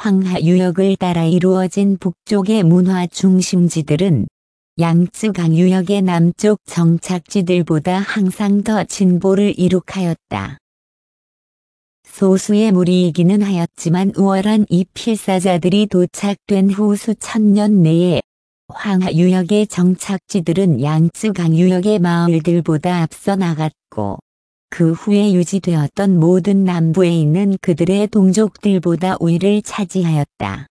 황하 유역을 따라 이루어진 북쪽의 문화 중심지들은 양쯔강 유역의 남쪽 정착지들보다 항상 더 진보를 이룩하였다. 소수의 무리이기는 하였지만 우월한 이 필사자들이 도착된 후 수천 년 내에 황하 유역의 정착지들은 양쯔강 유역의 마을들보다 앞서 나갔고 그 후에 유지되었던 모든 남부에 있는 그들의 동족들보다 우위를 차지하였다.